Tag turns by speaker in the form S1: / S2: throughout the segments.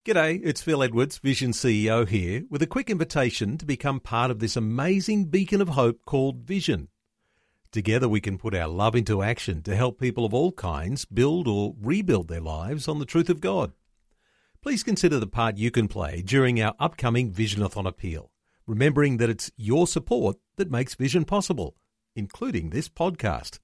S1: G'day, it's Phil Edwards, Vision CEO here, with a quick invitation to become part of this amazing beacon of hope called Vision. Together we can put our love into action to help people of all kinds build or rebuild their lives on the truth of God. Please consider the part you can play during our upcoming Visionathon appeal, remembering that it's your support that makes Vision possible, including this podcast.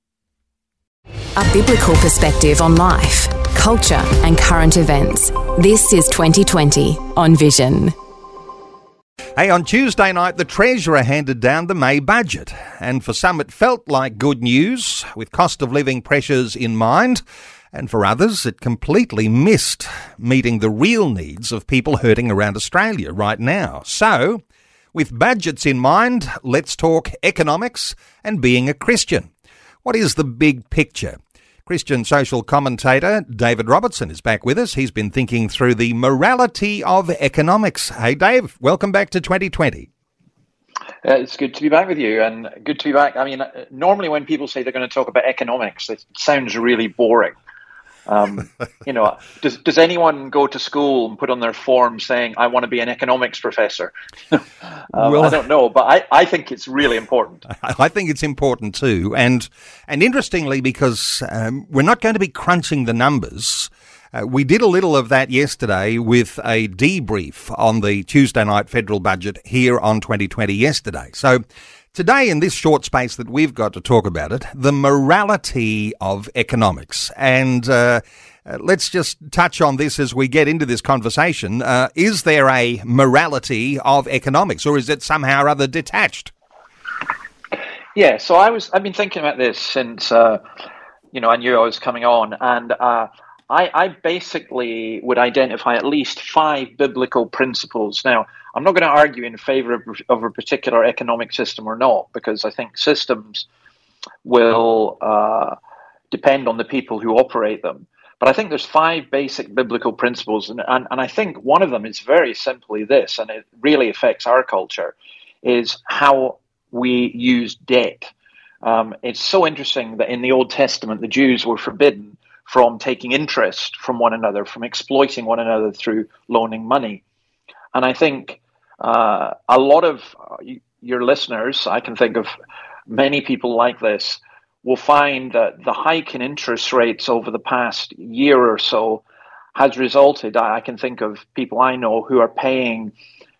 S2: A biblical perspective on life, culture and current events. This is 2020 on Vision.
S3: Hey, on Tuesday night, the Treasurer handed down the May budget. And for some, it felt like good news, with cost of living pressures in mind. And for others, it completely missed meeting the real needs of people hurting around Australia right now. So, with budgets in mind, let's talk economics and being a Christian. What is the big picture? Christian social commentator David Robertson is back with us. He's been thinking through the morality of economics. Hey, Dave, welcome back to 2020.
S4: It's good to be back with you, and good to be back. I mean, normally when people say they're going to talk about economics, it sounds really boring. Does anyone go to school and put on their form saying, I want to be an economics professor? Well, I don't know, but I think it's really important.
S3: I think it's important too. And interestingly, because we're not going to be crunching the numbers, we did a little of that yesterday with a debrief on the Tuesday night federal budget here on 2020 yesterday. So today, in this short space that we've got to talk about it, the morality of economics. And let's just touch on this as we get into this conversation. Is there a morality of economics, or is it somehow or other detached?
S4: Yeah, so I've been thinking about this since, I knew I was coming on. And I basically would identify at least 5 biblical principles. Now, I'm not going to argue in favor of a particular economic system or not, because I think systems will depend on the people who operate them. But I think there's 5 basic biblical principles, and I think one of them is very simply this, and it really affects our culture, is how we use debt. It's so interesting that in the Old Testament, the Jews were forbidden from taking interest from one another, from exploiting one another through loaning money. And I think a lot of your listeners, I can think of many people like this, will find that the hike in interest rates over the past year or so has resulted, I can think of people I know who are paying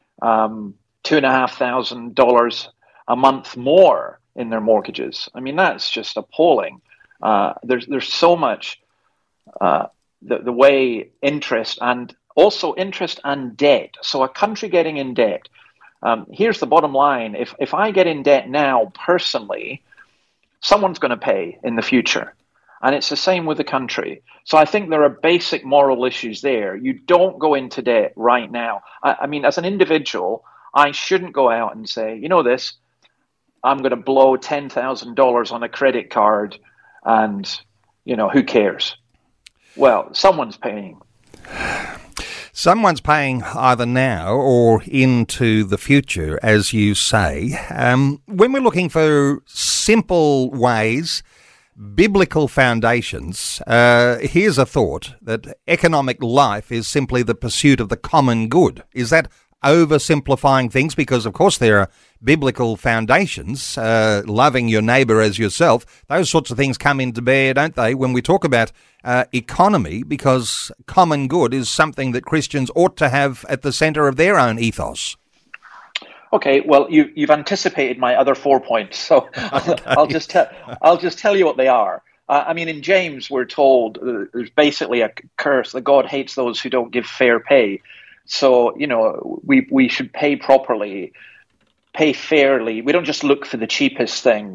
S4: $2,500 a month more in their mortgages. I mean, that's just appalling. There's so much the way interest and debt. So a country getting in debt. Here's the bottom line. If I get in debt now personally, someone's going to pay in the future. And it's the same with the country. So I think there are basic moral issues there. You don't go into debt right now. I mean, as an individual, I shouldn't go out and say, I'm going to blow $10,000 on a credit card and, who cares? Well, someone's paying.
S3: Someone's paying either now or into the future, as you say. When we're looking for simple ways, biblical foundations, here's a thought that economic life is simply the pursuit of the common good. Is that oversimplifying things? Because, of course, there are biblical foundations, loving your neighbour as yourself. Those sorts of things come into bear, don't they, when we talk about economy, because common good is something that Christians ought to have at the centre of their own ethos.
S4: Okay, well, you've anticipated my other 4 points, so okay. I'll just tell you what they are. In James, we're told there's basically a curse that God hates those who don't give fair pay. So, we should pay properly, pay fairly. We don't just look for the cheapest thing,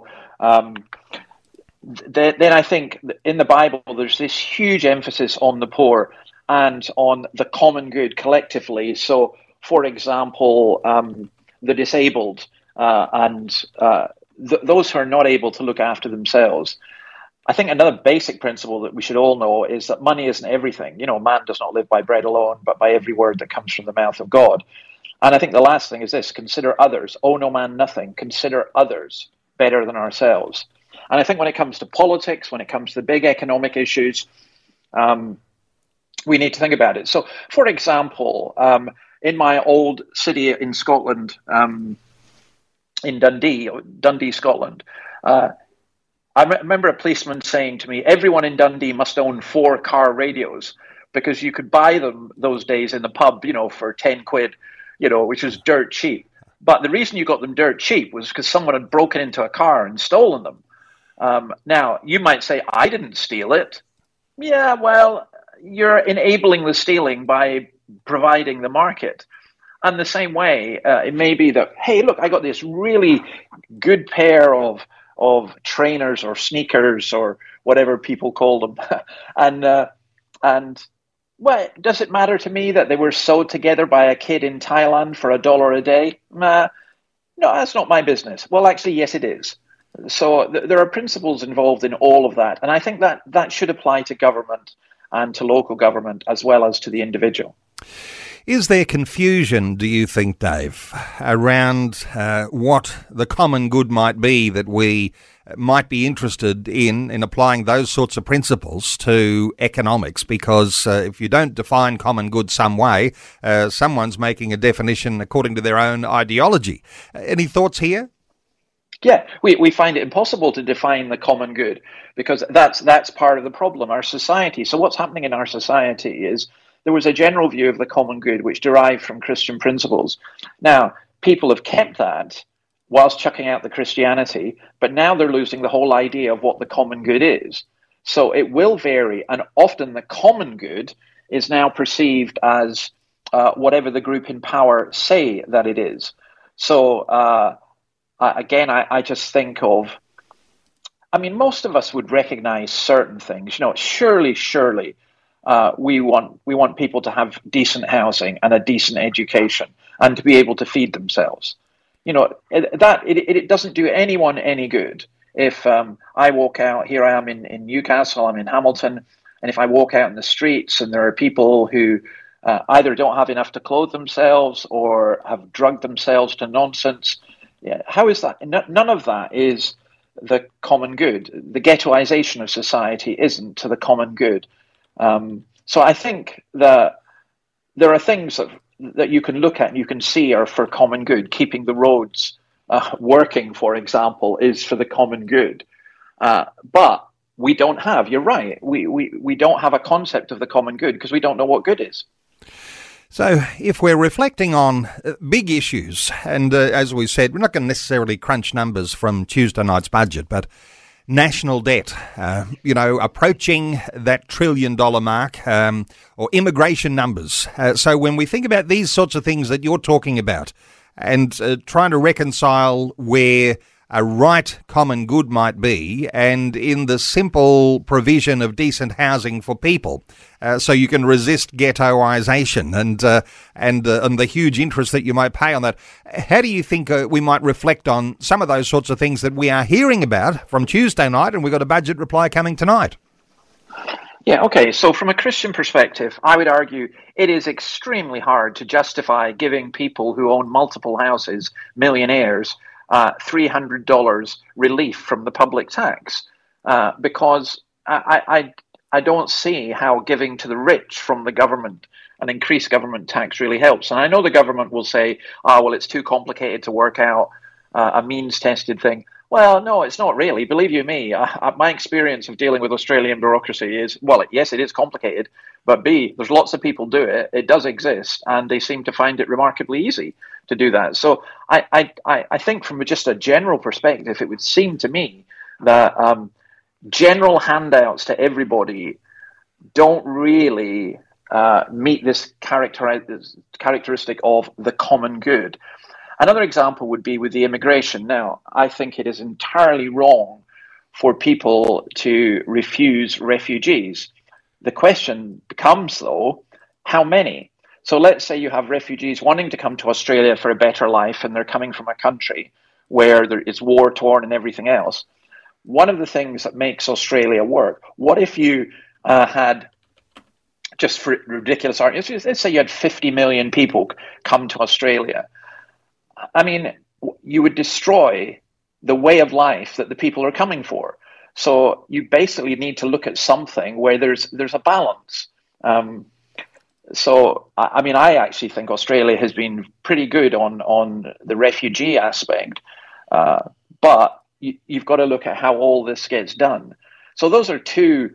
S4: Then I think in the Bible, there's this huge emphasis on the poor and on the common good collectively. So, for example, the disabled and those who are not able to look after themselves. I think another basic principle that we should all know is that money isn't everything. Man does not live by bread alone, but by every word that comes from the mouth of God. And I think the last thing is this: consider others. Owe no man nothing. Consider others better than ourselves. And I think when it comes to politics, when it comes to the big economic issues, we need to think about it. So, for example, in my old city in Scotland, in Dundee, Scotland, I remember a policeman saying to me, everyone in Dundee must own 4 car radios, because you could buy them those days in the pub, for 10 quid, which was dirt cheap. But the reason you got them dirt cheap was because someone had broken into a car and stolen them. Now, you might say, I didn't steal it. Yeah, well, you're enabling the stealing by providing the market. And the same way, it may be that, hey, look, I got this really good pair of trainers or sneakers or whatever people call them. and well, does it matter to me that they were sewed together by a kid in Thailand for $1 a day? No, that's not my business. Well, actually, yes, it is. So there are principles involved in all of that. And I think that should apply to government and to local government as well as to the individual.
S3: Is there confusion, do you think, Dave, around what the common good might be that we might be interested in applying those sorts of principles to economics? Because if you don't define common good some way, someone's making a definition according to their own ideology. Any thoughts here?
S4: Yeah, we find it impossible to define the common good because that's part of the problem, our society. So what's happening in our society is there was a general view of the common good which derived from Christian principles. Now, people have kept that whilst chucking out the Christianity, but now they're losing the whole idea of what the common good is. So it will vary, and often the common good is now perceived as whatever the group in power say that it is. So again, I just think of, most of us would recognize certain things. Surely, we want people to have decent housing and a decent education and to be able to feed themselves. It doesn't do anyone any good if I walk out, here I am in Newcastle, I'm in Hamilton, and if I walk out in the streets and there are people who either don't have enough to clothe themselves or have drugged themselves to nonsense, how is that? None of that is the common good. The ghettoization of society isn't to the common good. So I think that there are things that you can look at and you can see are for common good. Keeping the roads working, for example, is for the common good. But we don't have, you're right, we don't have a concept of the common good because we don't know what good is.
S3: So if we're reflecting on big issues, and as we said, we're not going to necessarily crunch numbers from Tuesday night's budget, but national debt, approaching that $1 trillion mark, or immigration numbers. So when we think about these sorts of things that you're talking about and trying to reconcile where a right common good might be and in the simple provision of decent housing for people so you can resist ghettoization and the huge interest that you might pay on that. How do you think we might reflect on some of those sorts of things that we are hearing about from Tuesday night, and we've got a budget reply coming tonight?
S4: Yeah, okay. So from a Christian perspective, I would argue it is extremely hard to justify giving people who own multiple houses, millionaires, $300 relief from the public tax, because I don't see how giving to the rich from the government and increased government tax really helps. And I know the government will say, well, it's too complicated to work out a means-tested thing. Well, no, it's not really. Believe you me, my experience of dealing with Australian bureaucracy is, well, yes, it is complicated, but B, there's lots of people do it. It does exist, and they seem to find it remarkably easy to do that. So I think from just a general perspective, it would seem to me that general handouts to everybody don't really meet this characteristic of the common good. Another example would be with the immigration. Now, I think it is entirely wrong for people to refuse refugees. The question becomes, though, how many? So let's say you have refugees wanting to come to Australia for a better life, and they're coming from a country where it's war-torn and everything else. One of the things that makes Australia work, what if you had, just for ridiculous arguments, let's say you had 50 million people come to Australia. You would destroy the way of life that the people are coming for. So you basically need to look at something where there's a balance. So, I mean, I actually think Australia has been pretty good on the refugee aspect, but you've got to look at how all this gets done. So those are two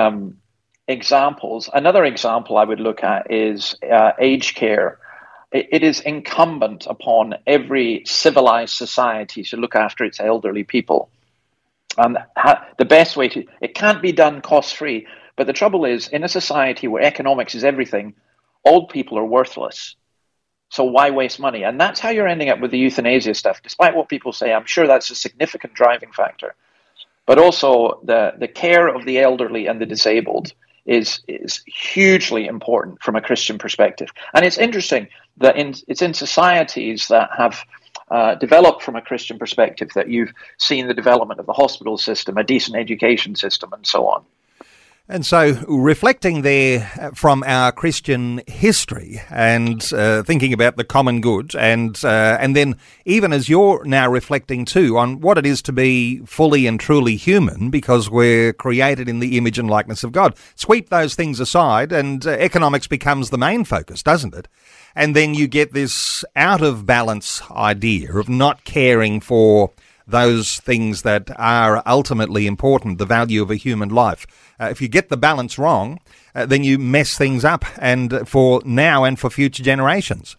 S4: examples. Another example I would look at is aged care. It is incumbent upon every civilized society to look after its elderly people. And the best way it can't be done cost-free. But the trouble is, in a society where economics is everything, old people are worthless. So why waste money? And that's how you're ending up with the euthanasia stuff. Despite what people say, I'm sure that's a significant driving factor. But also the care of the elderly and the disabled is hugely important from a Christian perspective. And it's interesting that it's in societies that have developed from a Christian perspective that you've seen the development of the hospital system, a decent education system, and so on.
S3: And so, reflecting there from our Christian history and thinking about the common good, and then even as you're now reflecting too on what it is to be fully and truly human, because we're created in the image and likeness of God, sweep those things aside, and economics becomes the main focus, doesn't it? And then you get this out of balance idea of not caring for those things that are ultimately important, the value of a human life. If you get the balance wrong, then you mess things up, and for now and for future generations.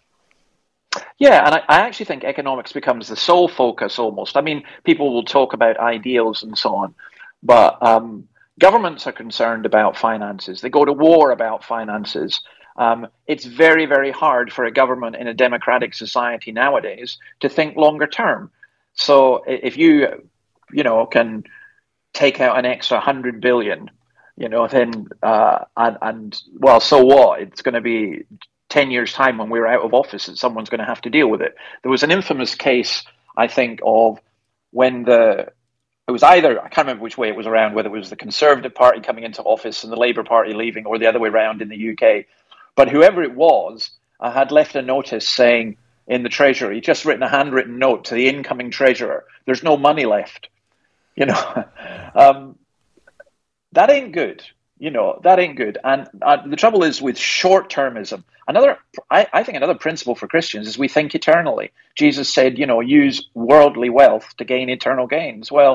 S4: Yeah, and I actually think economics becomes the sole focus almost. I mean, people will talk about ideals and so on, but governments are concerned about finances. They go to war about finances. It's very, very hard for a government in a democratic society nowadays to think longer term. So if you can take out an extra 100 billion, then well, so what? It's going to be 10 years' time when we're out of office and someone's going to have to deal with it. There was an infamous case, I think, of when it was either, I can't remember which way it was around, whether it was the Conservative Party coming into office and the Labour Party leaving, or the other way around in the UK. But whoever it was had left a notice saying, in the Treasury, just written a handwritten note to the incoming treasurer, there's no money left. That ain't good. That ain't good. And the trouble is with short-termism. I think another principle for Christians is we think eternally. Jesus said, use worldly wealth to gain eternal gains. Well,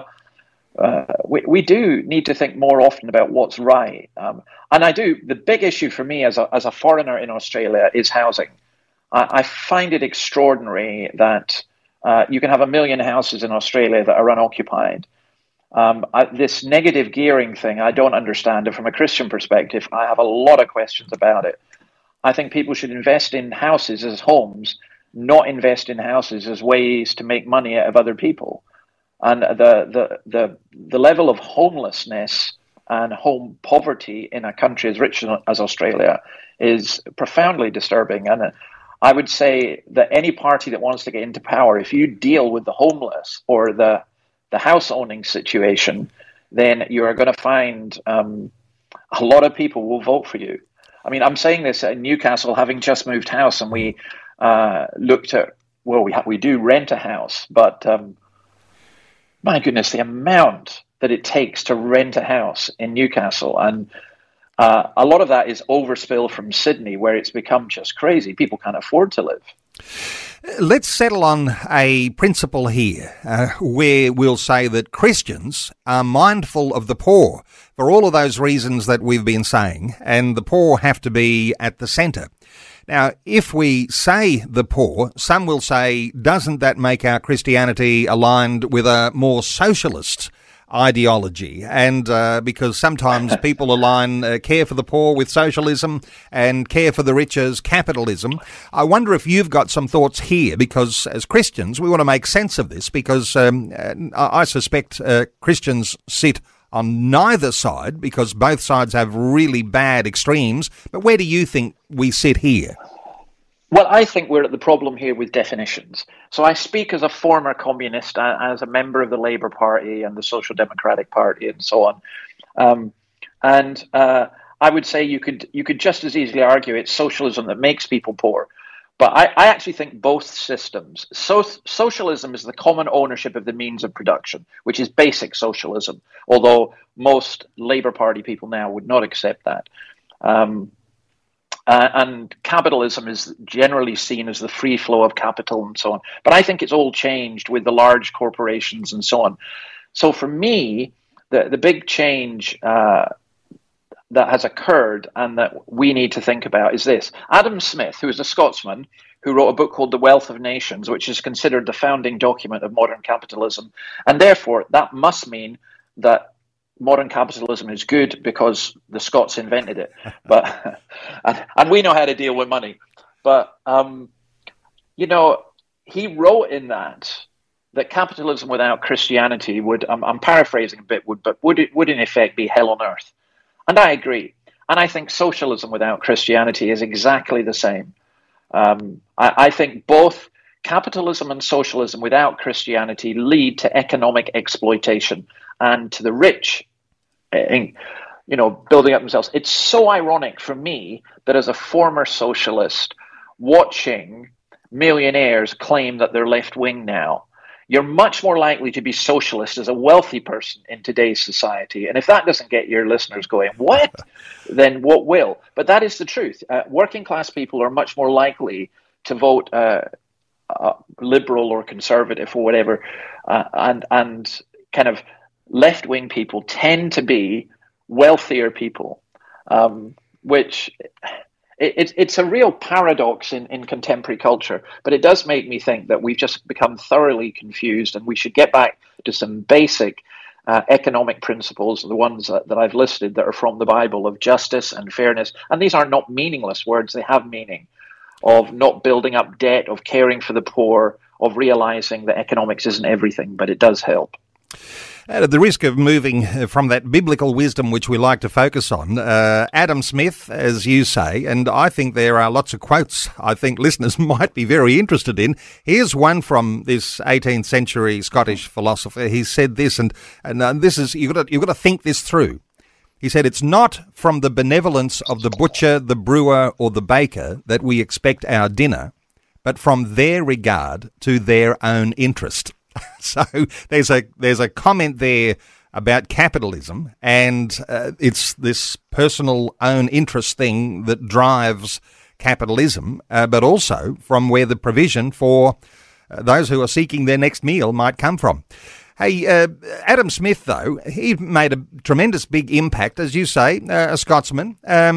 S4: we do need to think more often about what's right. And I do. The big issue for me as a foreigner in Australia is housing. I find it extraordinary that you can have 1 million houses in Australia that are unoccupied. This negative gearing thing, I don't understand it from a Christian perspective. I have a lot of questions about it. I think people should invest in houses as homes, not invest in houses as ways to make money out of other people. And the level of homelessness and home poverty in a country as rich as Australia is profoundly disturbing. And I would say that any party that wants to get into power, if you deal with the homeless or the house owning situation, then you are going to find a lot of people will vote for you. I mean, I'm saying this in Newcastle, having just moved house, and we looked at, we do rent a house, but my goodness, the amount that it takes to rent a house in Newcastle, and a lot of that is overspill from Sydney, where it's become just crazy. People can't afford to live.
S3: Let's settle on a principle here where we'll say that Christians are mindful of the poor for all of those reasons that we've been saying, and the poor have to be at the centre. Now, if we say the poor, some will say, doesn't that make our Christianity aligned with a more socialist ideology? And because sometimes people align care for the poor with socialism and care for the rich as capitalism. I wonder if you've got some thoughts here, because as Christians we want to make sense of this, because I suspect Christians sit on neither side, because both sides have really bad extremes. But where do you think we sit here?
S4: Well, I think we're at the problem here with definitions. So I speak as a former communist, as a member of the Labour Party and the Social Democratic Party and so on. I would say you could just as easily argue it's socialism that makes people poor. But I actually think both systems. Socialism is the common ownership of the means of production, which is basic socialism, although most Labour Party people now would not accept that. And capitalism is generally seen as the free flow of capital and so on. But I think it's all changed with the large corporations and so on. So for me, the big change that has occurred and that we need to think about is this. Adam Smith, who is a Scotsman, who wrote a book called The Wealth of Nations, which is considered the founding document of modern capitalism. And therefore, that must mean that modern capitalism is good because the Scots invented it. But and we know how to deal with money. But, he wrote in that capitalism without Christianity would, I'm paraphrasing a bit, would in effect be hell on earth. And I agree. And I think socialism without Christianity is exactly the same. I think both capitalism and socialism without Christianity lead to economic exploitation and to the rich, building up themselves. It's so ironic for me that as a former socialist, watching millionaires claim that they're left-wing now, you're much more likely to be socialist as a wealthy person in today's society. And if that doesn't get your listeners going, what? Then what will? But that is the truth. Working class people are much more likely to vote liberal or conservative or whatever. And kind of left-wing people tend to be wealthier people, which... It's a real paradox in contemporary culture, but it does make me think that we've just become thoroughly confused and we should get back to some basic economic principles, the ones that I've listed that are from the Bible, of justice and fairness. And these are not meaningless words, they have meaning, of not building up debt, of caring for the poor, of realizing that economics isn't everything, but it does help.
S3: At the risk of moving from that biblical wisdom which we like to focus on, Adam Smith, as you say, and I think there are lots of quotes I think listeners might be very interested in. Here's one from this 18th century Scottish philosopher. He said this, and this is, you've got to think this through. He said, "It's not from the benevolence of the butcher, the brewer, or the baker that we expect our dinner, but from their regard to their own interest." So there's a comment there about capitalism, and it's this personal own interest thing that drives capitalism, but also from where the provision for those who are seeking their next meal might come from. Hey, Adam Smith, though, he made a tremendous big impact, as you say, a Scotsman.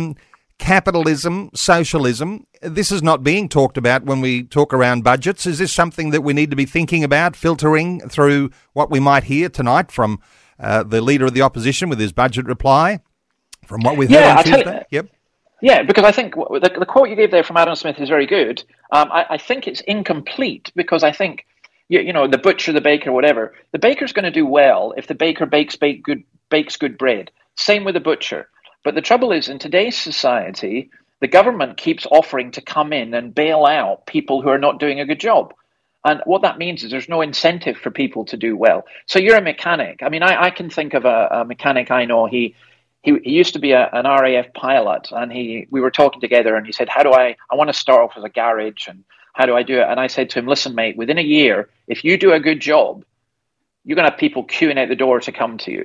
S3: Capitalism, socialism, this is not being talked about when we talk around budgets. Is this something that we need to be thinking about, filtering through what we might hear tonight from the Leader of the Opposition with his budget reply, from what we've heard on Tuesday? Yep.
S4: Yeah, because I think the quote you gave there from Adam Smith is very good. I think it's incomplete because I think, the butcher, the baker, whatever, the baker's going to do well if the baker bakes good bread. Same with the butcher. But the trouble is, in today's society, the government keeps offering to come in and bail out people who are not doing a good job. And what that means is there's no incentive for people to do well. So you're a mechanic. I mean, I can think of a mechanic I know. He used to be an RAF pilot, and we were talking together, and he said, I want to start off with a garage, and how do I do it? And I said to him, listen, mate, within a year, if you do a good job, you're going to have people queuing out the door to come to you.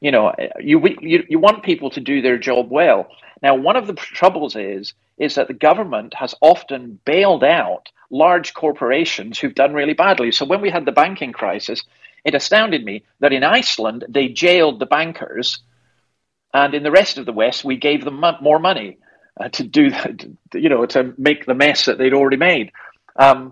S4: You want people to do their job well. Now, one of the troubles is that the government has often bailed out large corporations who've done really badly. So when we had the banking crisis, it astounded me that in Iceland, they jailed the bankers, and in the rest of the West, we gave them more money to make the mess that they'd already made. Now,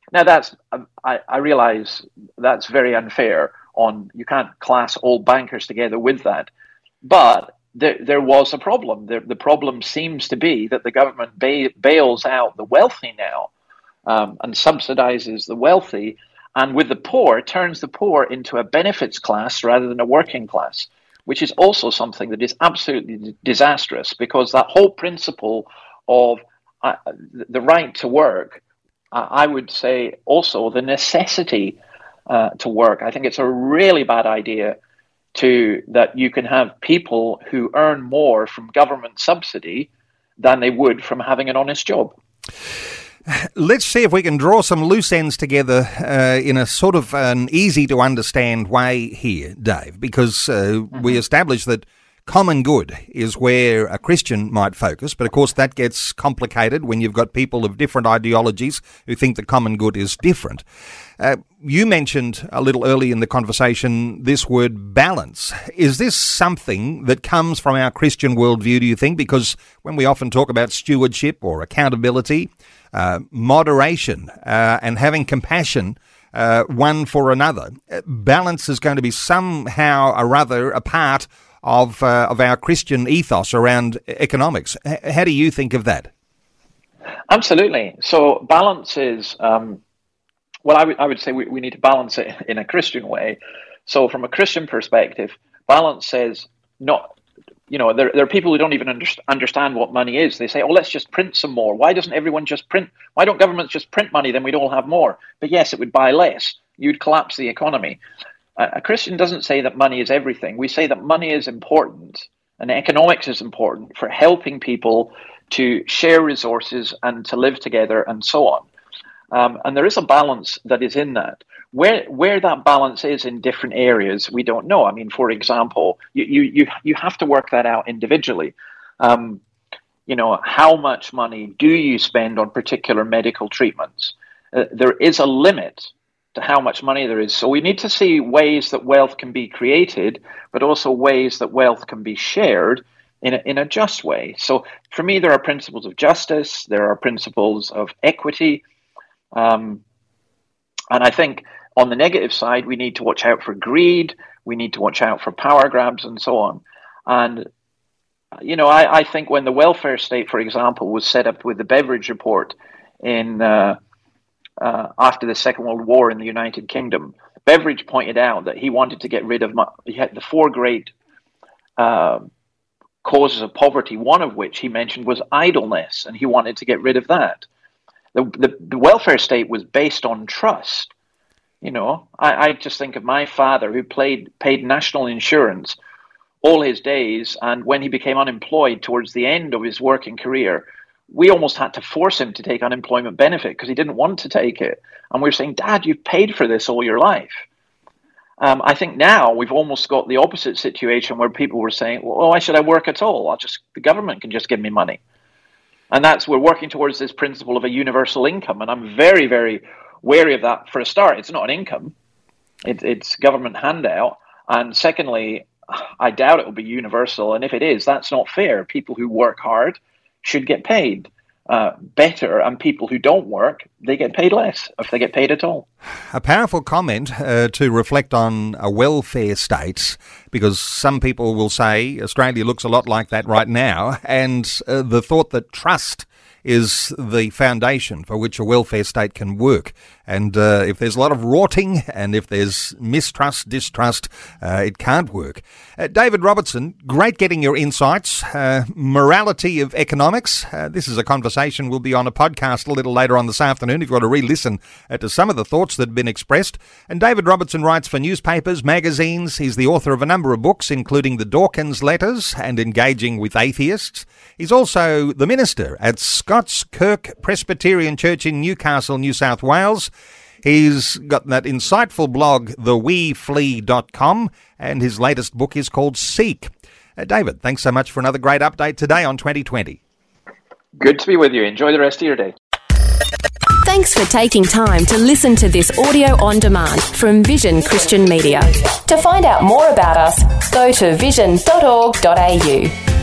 S4: I realize that's very unfair. You can't class all bankers together with that. But there was a problem. The problem seems to be that the government bails out the wealthy now and subsidizes the wealthy, and with the poor, turns the poor into a benefits class rather than a working class, which is also something that is absolutely disastrous, because that whole principle of the right to work, I would say also the necessity to work. I think it's a really bad idea that you can have people who earn more from government subsidy than they would from having an honest job.
S3: Let's see if we can draw some loose ends together in a sort of an easy to understand way here, Dave, because we established that common good is where a Christian might focus, but of course that gets complicated when you've got people of different ideologies who think the common good is different. You mentioned a little early in the conversation this word balance. Is this something that comes from our Christian worldview, do you think? Because when we often talk about stewardship or accountability, moderation and having compassion one for another, balance is going to be somehow or other a part of our Christian ethos around economics. How do you think of that?
S4: Absolutely. So balance is, I would say we need to balance it in a Christian way. So from a Christian perspective, balance says not, there are people who don't even understand what money is. They say, oh, let's just print some more. Why doesn't everyone just print? Why don't governments just print money? Then we'd all have more. But yes, it would buy less. You'd collapse the economy. A Christian doesn't say that money is everything. We say that money is important and economics is important for helping people to share resources and to live together and so on. And there is a balance that is in that. Where that balance is in different areas, we don't know. I mean, for example, you have to work that out individually. How much money do you spend on particular medical treatments? There is a limit to how much money there is. So we need to see ways that wealth can be created, but also ways that wealth can be shared in a just way. So for me, there are principles of justice, there are principles of equity, and I think on the negative side, we need to watch out for greed, we need to watch out for power grabs and so on. And I think when the welfare state, for example, was set up with the Beveridge Report in after the Second World War in the United Kingdom, Beveridge pointed out that he wanted to get rid of he had the four great causes of poverty, one of which he mentioned was idleness, and he wanted to get rid of that. The welfare state was based on trust. I just think of my father who paid national insurance all his days, and when he became unemployed towards the end of his working career, we almost had to force him to take unemployment benefit because he didn't want to take it. And we were saying, Dad, you've paid for this all your life. I think now we've almost got the opposite situation where people were saying, well, why should I work at all? The government can just give me money. And we're working towards this principle of a universal income. And I'm very, very wary of that. For a start, it's not an income. It's government handout. And secondly, I doubt it will be universal. And if it is, that's not fair. People who work hard should get paid better, and people who don't work, they get paid less, if they get paid at all.
S3: A powerful comment to reflect on a welfare state, because some people will say Australia looks a lot like that right now, and the thought that trust is the foundation for which a welfare state can work. And if there's a lot of rorting and if there's mistrust, distrust, it can't work. David Robertson, great getting your insights. Morality of economics. This is a conversation will be on a podcast a little later on this afternoon if you want to re-listen to some of the thoughts that have been expressed. And David Robertson writes for newspapers, magazines. He's the author of a number of books, including the Dawkins Letters and Engaging with Atheists. He's also the minister at Scots Kirk Presbyterian Church in Newcastle, New South Wales. He's got that insightful blog, theweeflee.com, and his latest book is called Seek. David, thanks so much for another great update today on 2020.
S4: Good to be with you. Enjoy the rest of your day.
S2: Thanks for taking time to listen to this audio on demand from Vision Christian Media. To find out more about us, go to vision.org.au.